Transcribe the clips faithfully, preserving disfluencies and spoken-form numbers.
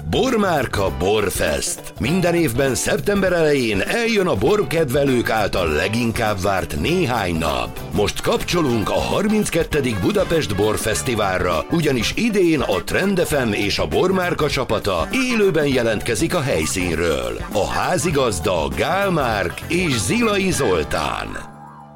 Bormárka Borfest. Minden évben szeptember elején eljön a borkedvelők által leginkább várt néhány nap. Most kapcsolunk a harminckettedik Budapest Borfesztiválra, ugyanis idén a Trend ef em és a Bormárka csapata élőben jelentkezik a helyszínről. A házigazda Gál Márk és Zilai Zoltán.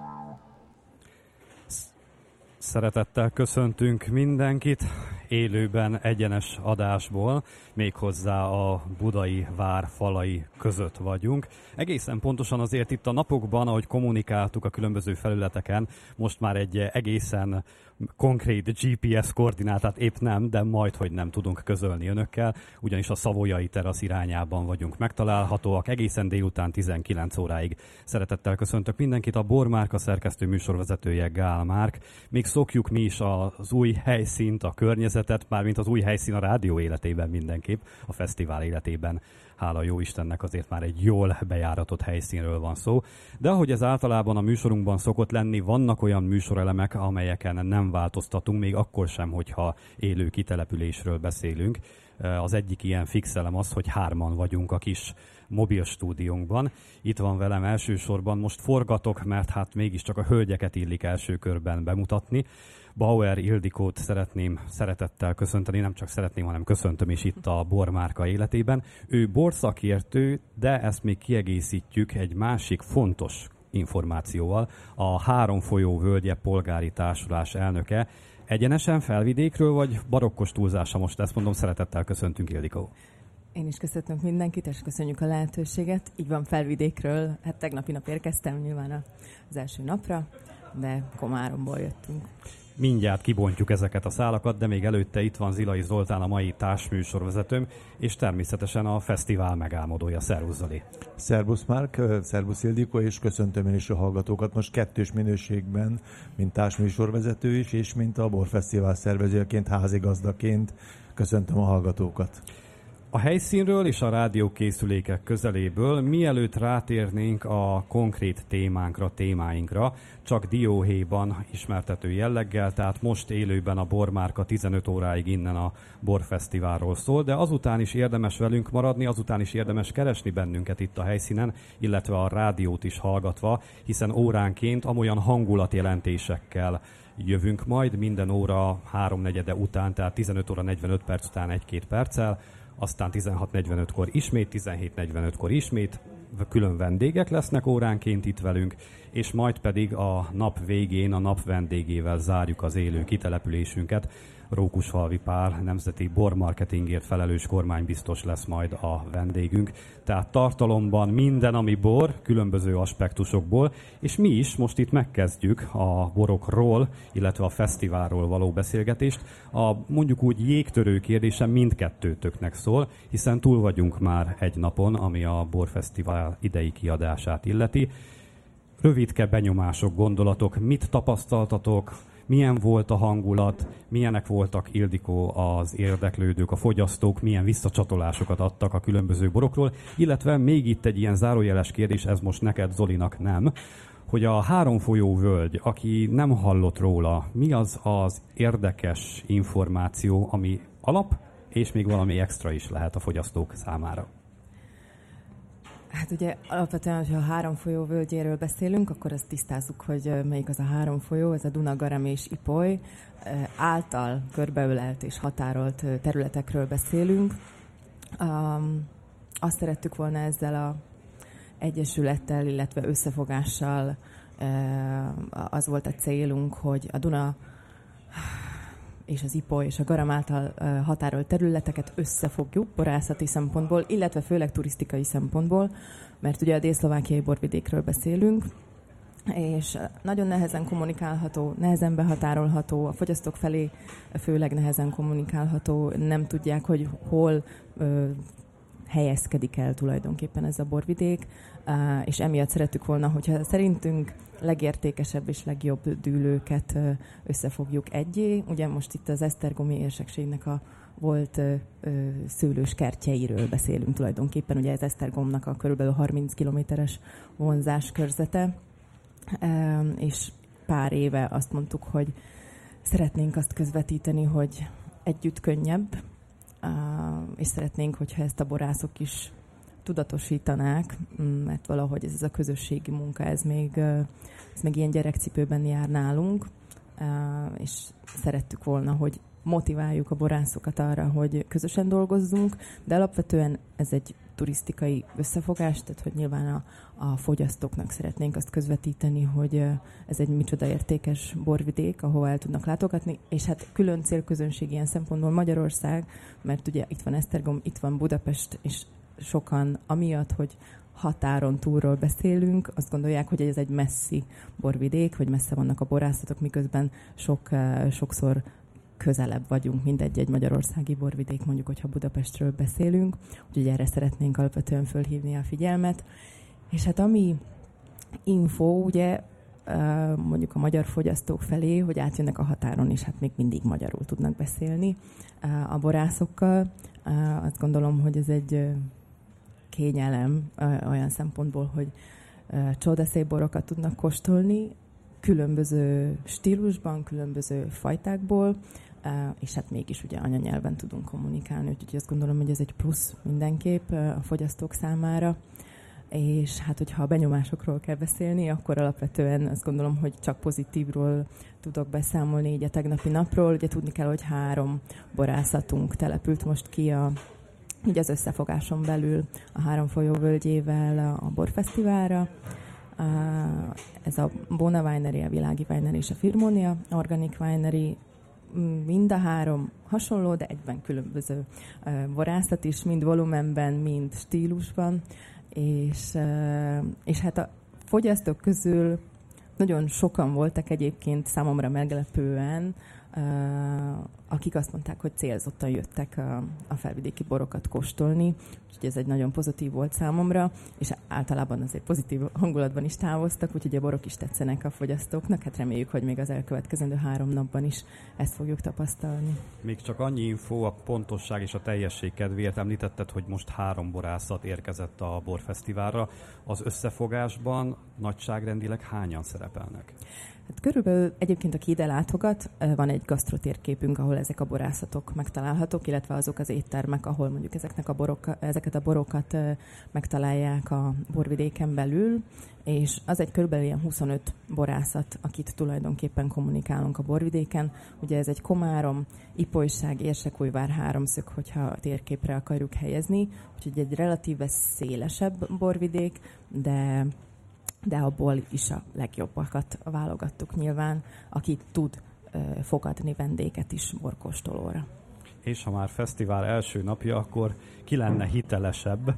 Szeretettel köszöntünk mindenkit élőben egyenes adásból, méghozzá a budai vár falai között vagyunk. Egészen pontosan azért itt a napokban, ahogy kommunikáltuk a különböző felületeken, most már egy egészen konkrét gé pé es koordinátát épp nem, de majd, hogy nem tudunk közölni önökkel, ugyanis a Savoyai terasz irányában vagyunk megtalálhatóak egészen délután tizenkilenc óráig. Szeretettel köszöntök mindenkit, a Bormárka szerkesztő műsorvezetője Gál Márk. Még szokjuk mi is az új helyszínt, a környezetet, mármint az új helyszín a rádió életében mindenképp, a fesztivál életében. Hála jó Istennek, azért már egy jól bejáratott helyszínről van szó. De ahogy ez általában a műsorunkban szokott lenni, vannak olyan műsorelemek, amelyeken nem változtatunk, még akkor sem, hogyha élő kitelepülésről beszélünk. Az egyik ilyen fix elem az, hogy hárman vagyunk a kis mobil stúdiónkban. Itt van velem elsősorban, most forgatok, mert hát mégiscsak a hölgyeket illik első körben bemutatni. Bauer Ildikót szeretném szeretettel köszönteni, nem csak szeretném, hanem köszöntöm is itt a Bormárka életében. Ő borszakértő, de ezt még kiegészítjük egy másik fontos információval. A Három folyó völgye polgári társulás elnöke. Egyenesen Felvidékről, vagy barokkos túlzása most ezt mondom, szeretettel köszöntünk, Ildikó. Én is köszöntöm mindenkit, és köszönjük a lehetőséget. Így van, Felvidékről, hát tegnapi nap érkeztem nyilván az első napra, de Komáromból jöttünk. Mindjárt kibontjuk ezeket a szálakat, de még előtte itt van Zilai Zoltán, a mai társműsorvezetőm, és természetesen a fesztivál megálmodója. Szervusz, Zoli! Szervusz, Márk, szervusz, Ildikó, és köszöntöm én is a hallgatókat most kettős minőségben, mint társműsorvezető is, és mint a Borfesztivál szervezőjeként, házigazdaként köszöntöm a hallgatókat. A helyszínről és a rádiókészülékek közeléből, mielőtt rátérnénk a konkrét témánkra, témáinkra, csak dióhéjban ismertető jelleggel, tehát most élőben a Bormárka tizenöt óráig innen a Borfesztiválról szól, de azután is érdemes velünk maradni, azután is érdemes keresni bennünket itt a helyszínen, illetve a rádiót is hallgatva, hiszen óránként amolyan hangulatjelentésekkel jövünk majd, minden óra háromnegyede után, tehát tizenöt óra negyvenöt perc után egy-két perccel, aztán tizenhat negyvenötkor ismét, tizenhét negyvenötkor ismét, külön vendégek lesznek óránként itt velünk, és majd pedig a nap végén a nap vendégével zárjuk az élő kitelepülésünket. Rókusfalvi Pál, nemzeti bormarketingért felelős kormánybiztos lesz majd a vendégünk. Tehát tartalomban minden, ami bor, különböző aspektusokból, és mi is most itt megkezdjük a borokról, illetve a fesztiválról való beszélgetést. A mondjuk úgy jégtörő kérdése mindkettőtöknek szól, hiszen túl vagyunk már egy napon, ami a Borfesztivál idei kiadását illeti. Rövidke benyomások, gondolatok, mit tapasztaltatok, milyen volt a hangulat, milyenek voltak, Ildikó, az érdeklődők, a fogyasztók, milyen visszacsatolásokat adtak a különböző borokról, illetve még itt egy ilyen zárójeles kérdés, ez most neked, Zolinak nem, hogy a Három folyó völgy, aki nem hallott róla, mi az az érdekes információ, ami alap, és még valami extra is lehet a fogyasztók számára? Hát ugye alapvetően, hogyha a Három folyó völgyéről beszélünk, akkor azt tisztázzuk, hogy melyik az a három folyó, ez a Duna, Garam és Ipoly által körbeölelt és határolt területekről beszélünk. Um, azt szerettük volna ezzel a egyesülettel, illetve összefogással, az volt a célunk, hogy a Duna és az Ipoly és a Garam által határolt területeket összefogjuk borászati szempontból, illetve főleg turisztikai szempontból, mert ugye a délszlovákiai borvidékről beszélünk, és nagyon nehezen kommunikálható, nehezen behatárolható, a fogyasztók felé főleg nehezen kommunikálható, nem tudják, hogy hol ö, helyezkedik el tulajdonképpen ez a borvidék, és emiatt szerettük volna, hogyha szerintünk legértékesebb és legjobb dűlőket összefogjuk egyé. Ugye most itt az esztergomi érsekségnek a volt szőlős kertjeiről beszélünk tulajdonképpen. Ugye ez Esztergomnak a körülbelül harminc kilométeres vonzás körzete, és pár éve azt mondtuk, hogy szeretnénk azt közvetíteni, hogy együtt könnyebb, és szeretnénk, hogyha ezt a borászok is tudatosítanák, mert valahogy ez, ez a közösségi munka, ez még, ez még ilyen gyerekcipőben jár nálunk, és szerettük volna, hogy motiváljuk a borászokat arra, hogy közösen dolgozzunk, de alapvetően ez egy turisztikai összefogás, tehát hogy nyilván a, a fogyasztóknak szeretnénk azt közvetíteni, hogy ez egy micsoda értékes borvidék, ahova el tudnak látogatni, és hát külön célközönség ilyen szempontból Magyarország, mert ugye itt van Esztergom, itt van Budapest, és sokan amiatt, hogy határon túlról beszélünk, azt gondolják, hogy ez egy messzi borvidék, hogy messze vannak a borászatok, miközben sok, sokszor közelebb vagyunk, mint egy-egy magyarországi borvidék, mondjuk, hogyha Budapestről beszélünk. Úgyhogy erre szeretnénk alapvetően fölhívni a figyelmet. És hát ami info, ugye mondjuk a magyar fogyasztók felé, hogy átjönnek a határon, és hát még mindig magyarul tudnak beszélni a borászokkal. Azt gondolom, hogy ez egy kényelem olyan szempontból, hogy csodaszép borokat tudnak kóstolni, különböző stílusban, különböző fajtákból, és hát mégis ugye anyanyelven tudunk kommunikálni, úgyhogy azt gondolom, hogy ez egy plusz mindenképp a fogyasztók számára. És hát, hogyha a benyomásokról kell beszélni, akkor alapvetően azt gondolom, hogy csak pozitívról tudok beszámolni így a tegnapi napról. Ugye tudni kell, hogy három borászatunk települt most ki a, ugye az összefogáson belül a Három folyó völgyével a borfesztiválra. Ez a Bona Winery, a Világi Winery és a Firmonia Organic Winery, mind a három hasonló, de egyben különböző borászat is, mind volumenben, mind stílusban, és, és hát a fogyasztók közül nagyon sokan voltak egyébként számomra meglepően, akik azt mondták, hogy célzottan jöttek a, a felvidéki borokat kóstolni, úgyhogy ez egy nagyon pozitív volt számomra, és általában azért pozitív hangulatban is távoztak, úgyhogy a borok is tetszenek a fogyasztóknak, hát reméljük, hogy még az elkövetkezendő három napban is ezt fogjuk tapasztalni. Még csak annyi info, a pontosság és a teljesség kedvéért említetted, hogy most három borászat érkezett a borfesztiválra. Az összefogásban nagyságrendileg hányan szerepelnek? Hát körülbelül egyébként, aki ide látogat, van egy gasztrotérképünk, ahol ezek a borászatok megtalálhatók, illetve azok az éttermek, ahol mondjuk ezeknek a borok, ezeket a borokat megtalálják a borvidéken belül, és az egy körülbelül ilyen huszonöt borászat, akit tulajdonképpen kommunikálunk a borvidéken. Ugye ez egy Komárom, Ipolyság, Érsekújvár háromszög, hogyha a térképre akarjuk helyezni, úgyhogy egy relatíve szélesebb borvidék, de de abból is a legjobbakat válogattuk nyilván, aki tud ö, fogadni vendéget is borkóstolóra. És ha már fesztivál első napja, akkor ki lenne hitelesebb,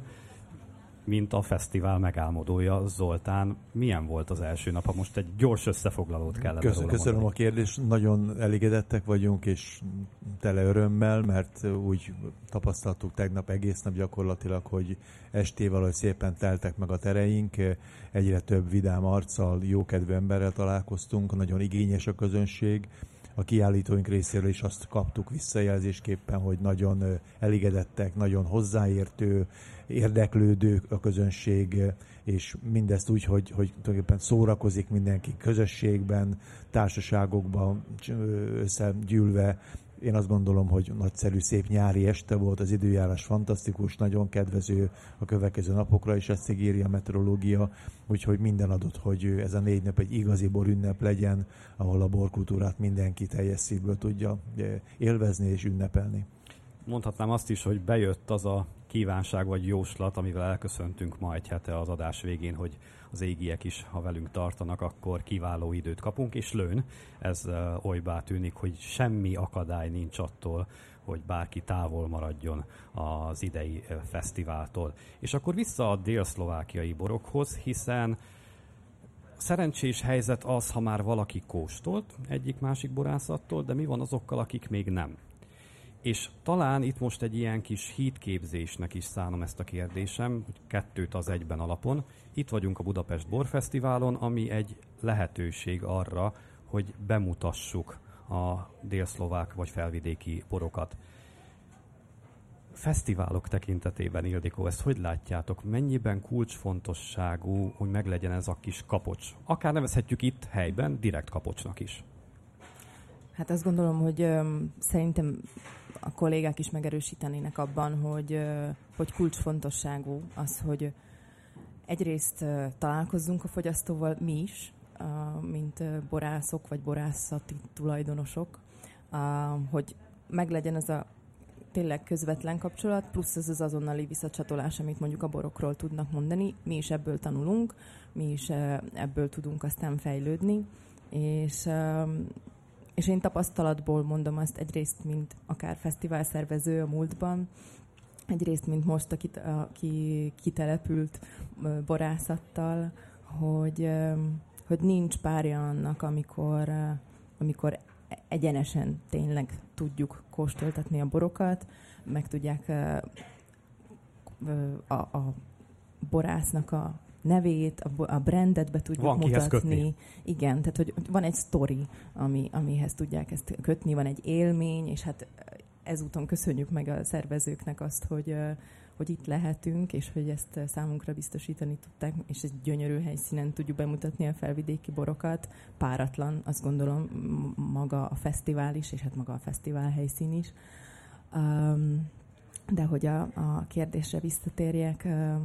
mint a fesztivál megálmodója, Zoltán. Milyen volt az első nap, ha most egy gyors összefoglalót kellene Köszönöm, róla köszönöm a kérdést. Nagyon elégedettek vagyunk, és tele örömmel, mert úgy tapasztaltuk tegnap egész nap gyakorlatilag, hogy estével, hogy szépen teltek meg a tereink, egyre több vidám arccal, jókedvű emberrel találkoztunk, nagyon igényes a közönség. A kiállítóink részéről is azt kaptuk visszajelzésképpen, hogy nagyon elégedettek, nagyon hozzáértő, érdeklődő a közönség, és mindezt úgy, hogy, hogy tulajdonképpen szórakozik mindenki közösségben, társaságokban összegyűlve. Én azt gondolom, hogy nagyszerű, szép nyári este volt, az időjárás fantasztikus, nagyon kedvező a következő napokra, és ezt ígéri a meteorológia, úgyhogy minden adott, hogy ez a négy nap egy igazi borünnep legyen, ahol a borkultúrát mindenki teljes szívből tudja élvezni és ünnepelni. Mondhatnám azt is, hogy bejött az a kívánság vagy jóslat, amivel elköszöntünk ma egy hete az adás végén, hogy az égiek is, ha velünk tartanak, akkor kiváló időt kapunk, és lőn. Ez uh, olybá tűnik, hogy semmi akadály nincs attól, hogy bárki távol maradjon az idei uh, fesztiváltól. És akkor vissza a délszlovákiai borokhoz, hiszen szerencsés helyzet az, ha már valaki kóstolt egyik-másik borászattól, de mi van azokkal, akik még nem? És talán itt most egy ilyen kis hídképzésnek is szánom ezt a kérdésem, hogy kettőt az egyben alapon. Itt vagyunk a Budapest Borfesztiválon, ami egy lehetőség arra, hogy bemutassuk a délszlovák vagy felvidéki borokat. Fesztiválok tekintetében, Ildikó, ezt hogy látjátok? Mennyiben kulcsfontosságú, hogy meglegyen ez a kis kapocs? Akár nevezhetjük itt helyben direkt kapocsnak is. Hát azt gondolom, hogy ö, szerintem a kollégák is megerősítenének abban, hogy, ö, hogy kulcsfontosságú az, hogy egyrészt ö, találkozzunk a fogyasztóval mi is, ö, mint ö, borászok vagy borászati tulajdonosok, ö, hogy meglegyen ez a tényleg közvetlen kapcsolat, plusz az az azonnali visszacsatolás, amit mondjuk a borokról tudnak mondani. Mi is ebből tanulunk, mi is ö, ebből tudunk aztán fejlődni, és... Ö, És én tapasztalatból mondom azt egyrészt, mint akár fesztiválszervező a múltban, egyrészt, mint most, aki, aki kitelepült borászattal, hogy, hogy nincs párja annak, amikor, amikor egyenesen tényleg tudjuk kóstoltatni a borokat, meg tudják a, a borásznak a nevét, a brandet be tudjuk van mutatni. Igen, tehát hogy van egy sztori, ami, amihez tudják ezt kötni, van egy élmény, és hát ezúton köszönjük meg a szervezőknek azt, hogy, hogy itt lehetünk, és hogy ezt számunkra biztosítani tudták, és egy gyönyörű helyszínen tudjuk bemutatni a felvidéki borokat. Páratlan, azt gondolom, maga a fesztivál is, és hát maga a fesztivál helyszín is. De hogy a, a kérdésre visszatérjek,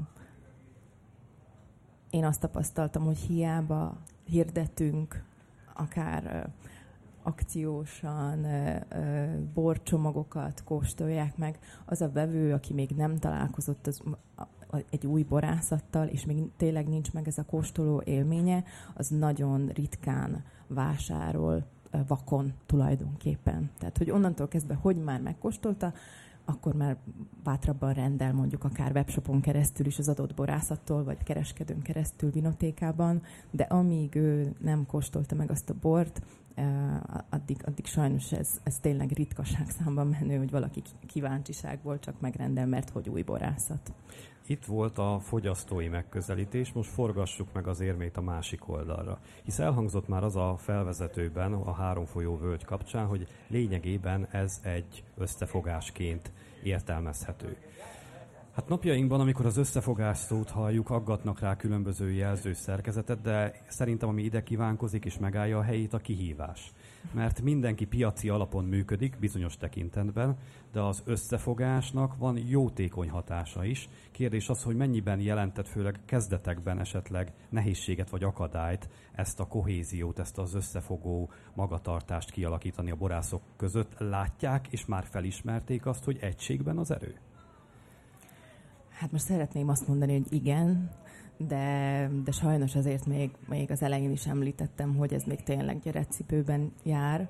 én azt tapasztaltam, hogy hiába hirdetünk, akár akciósan borcsomagokat kóstolják meg, az a vevő, aki még nem találkozott az, egy új borászattal, és még tényleg nincs meg ez a kóstoló élménye, az nagyon ritkán vásárol vakon tulajdonképpen. Tehát, hogy onnantól kezdve, hogy már megkóstolta, akkor már bátrabban rendel mondjuk akár webshopon keresztül is az adott borászattól, vagy kereskedőn keresztül vinotékában, de amíg ő nem kóstolta meg azt a bort, addig, addig sajnos ez, ez tényleg ritkaságszámban menő, hogy valaki kíváncsiságból csak megrendel, mert hogy új borászat. Itt volt a fogyasztói megközelítés, most forgassuk meg az érmét a másik oldalra. Hisz elhangzott már az a felvezetőben a Három folyó völgy kapcsán, hogy lényegében ez egy összefogásként értelmezhető. Hát napjainkban, amikor az összefogás szót halljuk, aggatnak rá különböző jelző szerkezetet, de szerintem ami ide kívánkozik és megállja a helyét, a kihívás. Mert mindenki piaci alapon működik bizonyos tekintetben, de az összefogásnak van jótékony hatása is. Kérdés az, hogy mennyiben jelentett főleg kezdetekben esetleg nehézséget vagy akadályt ezt a kohéziót, ezt az összefogó magatartást kialakítani a borászok között. Látják és már felismerték azt, hogy egységben az erő? Hát most szeretném azt mondani, hogy igen, de, de sajnos azért még, még az elején is említettem, hogy ez még tényleg gyerekcipőben jár.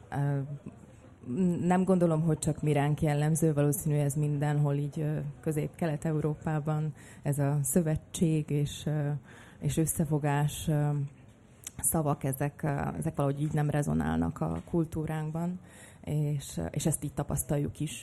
Nem gondolom, hogy csak mi ránk jellemző, valószínű ez mindenhol így Közép-Kelet-Európában ez a szövetség és, és összefogás szavak, ezek, ezek valahogy így nem rezonálnak a kultúránkban, és, és ezt így tapasztaljuk is.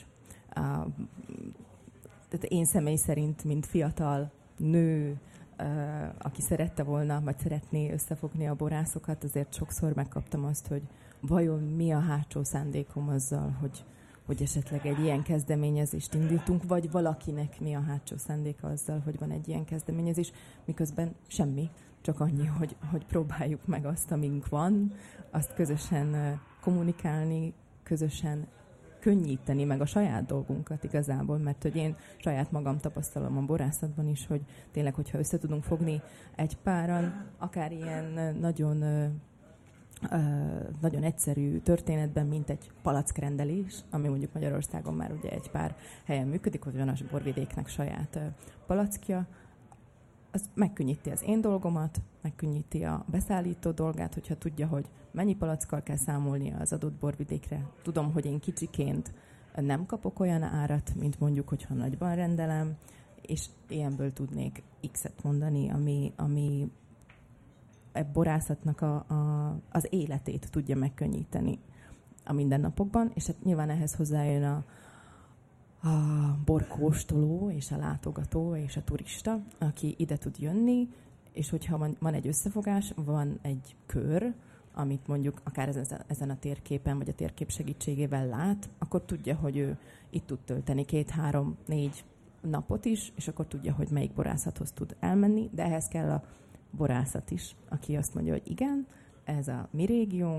Tehát én személy szerint, mint fiatal nő, aki szerette volna, vagy szeretné összefogni a borászokat, azért sokszor megkaptam azt, hogy vajon mi a hátsó szándékom azzal, hogy, hogy esetleg egy ilyen kezdeményezést indítunk, vagy valakinek mi a hátsó szándéka azzal, hogy van egy ilyen kezdeményezés, miközben semmi, csak annyi, hogy, hogy próbáljuk meg azt, amink van, azt közösen kommunikálni, közösen könnyíteni meg a saját dolgunkat igazából, mert hogy én saját magam tapasztalom a borászatban is, hogy tényleg, hogyha össze tudunk fogni egy páran, akár ilyen nagyon, nagyon egyszerű történetben, mint egy palackrendelés, ami mondjuk Magyarországon már ugye egy pár helyen működik, hogy van a borvidéknek saját palackja, az megkönnyíti az én dolgomat, megkönnyíti a beszállító dolgát, hogyha tudja, hogy mennyi palackkal kell számolnia az adott borvidékre. Tudom, hogy én kicsiként nem kapok olyan árat, mint mondjuk, hogyha nagyban rendelem, és ilyenből tudnék X-et mondani, ami, ami a borászatnak a, a, az életét tudja megkönnyíteni a mindennapokban, és hát nyilván ehhez hozzájön a a borkóstoló és a látogató és a turista, aki ide tud jönni, és hogyha van, van egy összefogás, van egy kör, amit mondjuk akár ezen, ezen a térképen, vagy a térkép segítségével lát, akkor tudja, hogy ő itt tud tölteni két, három, négy napot is, és akkor tudja, hogy melyik borászathoz tud elmenni, de ehhez kell a borászat is, aki azt mondja, hogy igen, ez a mi régiónk,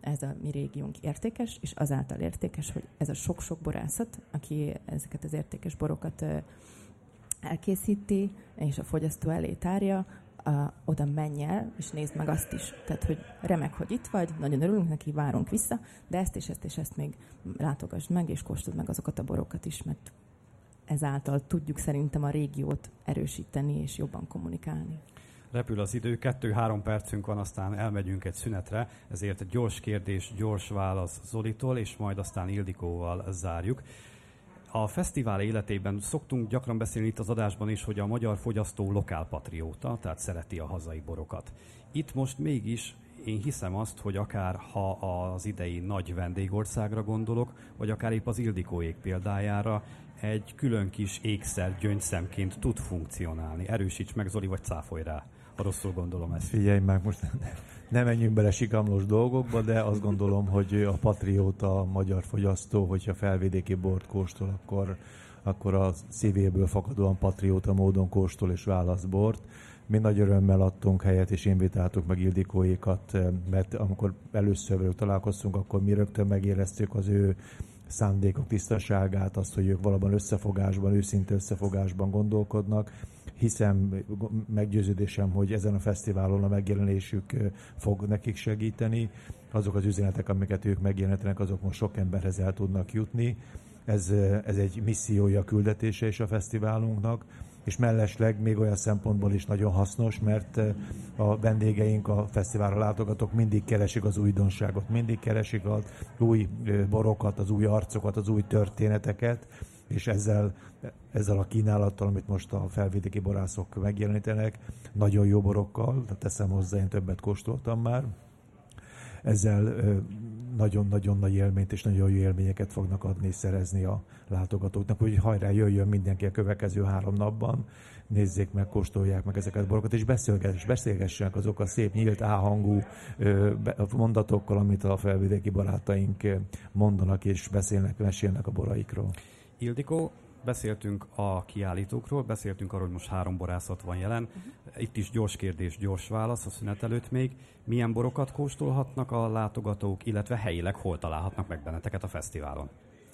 ez a mi régiónk értékes, és azáltal értékes, hogy ez a sok-sok borászat, aki ezeket az értékes borokat elkészíti, és a fogyasztó elé tárja, Uh, oda menj el, és nézd meg azt is. Tehát, hogy remek, hogy itt vagy, nagyon örülünk neki, várunk vissza, de ezt és ezt és ezt még látogassd meg, és kóstold meg azokat a borokat is, mert ezáltal tudjuk szerintem a régiót erősíteni és jobban kommunikálni. Repül az idő, kettő-három percünk van, aztán elmegyünk egy szünetre, ezért egy gyors kérdés, gyors válasz Zolitól, és majd aztán Ildikóval zárjuk. A fesztivál életében szoktunk gyakran beszélni itt az adásban is, hogy a magyar fogyasztó lokálpatrióta, tehát szereti a hazai borokat. Itt most mégis én hiszem azt, hogy akár ha az idei nagy vendégországra gondolok, vagy akár épp az Ildikóék példájára, egy külön kis ékszer gyöngyszemként tud funkcionálni. Erősíts meg, Zoli, vagy cáfolj rá, ha rosszul gondolom ezt. Figyelj meg, most nem menjünk bele sikamlós dolgokba, de azt gondolom, hogy a patrióta, a magyar fogyasztó, hogyha felvidéki bort kóstol, akkor, akkor a szívéből fakadóan patrióta módon kóstol és választ bort. Mi nagy örömmel adtunk helyet, és invitáltuk meg Ildikóékat, mert amikor először velük találkoztunk, akkor mi rögtön megéreztük az ő szándékok tisztaságát, azt, hogy ők valóban összefogásban, őszinte összefogásban gondolkodnak. Hiszem, meggyőződésem, hogy ezen a fesztiválon a megjelenésük fog nekik segíteni. Azok az üzenetek, amiket ők megjelenítenek, azok most sok emberhez el tudnak jutni. Ez, ez egy missziója, küldetése is a fesztiválunknak, és mellesleg még olyan szempontból is nagyon hasznos, mert a vendégeink, a fesztiválra látogatók mindig keresik az újdonságot, mindig keresik az új borokat, az új arcokat, az új történeteket, és ezzel, ezzel a kínálattal, amit most a felvidéki borászok megjelenítenek, nagyon jó borokkal, teszem hozzá, én többet kóstoltam már, ezzel nagyon-nagyon nagy élményt és nagyon jó élményeket fognak adni és szerezni a látogatóknak, úgyhogy hajrá, jöjjön mindenki a következő három napban, nézzék meg, kóstolják meg ezeket a borokat, és beszélgessenek, beszélgessenek azok a szép, nyílt, áhangú mondatokkal, amit a felvidéki barátaink mondanak és beszélnek, mesélnek a boraikról. Ildikó, beszéltünk a kiállítókról, beszéltünk arról, hogy most három borászat van jelen. Itt is gyors kérdés, gyors válasz a szünet előtt még. Milyen borokat kóstolhatnak a látogatók, illetve helyileg hol találhatnak meg benneteket a fesztiválon?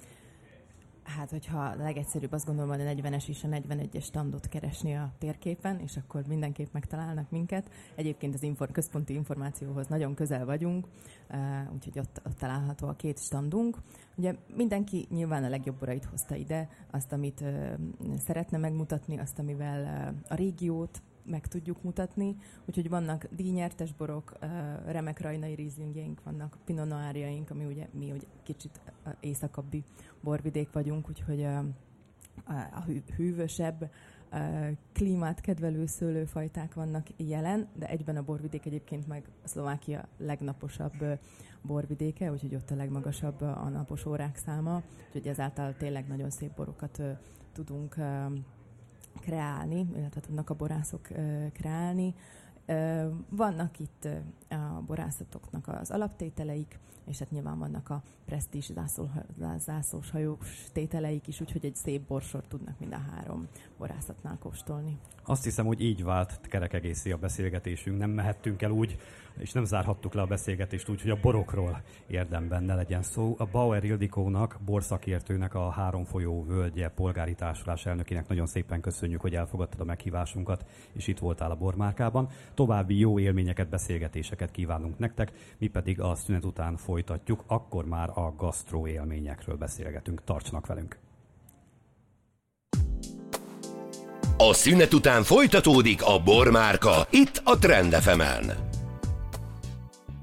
Hát, hogyha a legegyszerűbb, azt gondolom, hogy a negyvenes és a negyvenegyes standot keresni a térképen, és akkor mindenképp megtalálnak minket. Egyébként az infor- központi információhoz nagyon közel vagyunk, úgyhogy ott, ott található a két standunk. Ugye mindenki nyilván a legjobb borait hozta ide, azt, amit szeretne megmutatni, azt, amivel a régiót meg tudjuk mutatni, úgyhogy vannak díjnyertes borok, remek rajnai rízlingjeink vannak, pinot noirjaink, ami ugye mi ugye kicsit északabbi borvidék vagyunk, úgyhogy a, a hűvösebb, klímát kedvelő szőlőfajták vannak jelen, de egyben a borvidék egyébként meg a Szlovákia legnaposabb borvidéke, úgyhogy ott a legmagasabb a napos órák száma, úgyhogy ezáltal tényleg nagyon szép borokat tudunk kreálni, illetve tudnak a borászok kreálni. Vannak itt a borászatoknak az alaptételeik, és hát nyilván vannak a presztízs zászlós hajós tételeik is, úgyhogy egy szép borsort tudnak mind a három borászatnál kóstolni. Azt hiszem, hogy így vált kerek egészé a beszélgetésünk. Nem mehettünk el úgy, és nem zárhattuk le a beszélgetést úgy, hogy a borokról érdemben ne legyen szó. A Bauer Ildikónak, borszakértőnek, a Három folyó völgye polgári társulás elnökének nagyon szépen köszönjük, hogy elfogadtad a meghívásunkat, és itt voltál a Bormárkában. További jó élményeket, beszélgetéseket kívánunk nektek, mi pedig a szünet után folytatjuk, akkor már a gasztró élményekről beszélgetünk. Tartsanak velünk! A szünet után folytatódik a Bormárka, itt a Trend ef emen.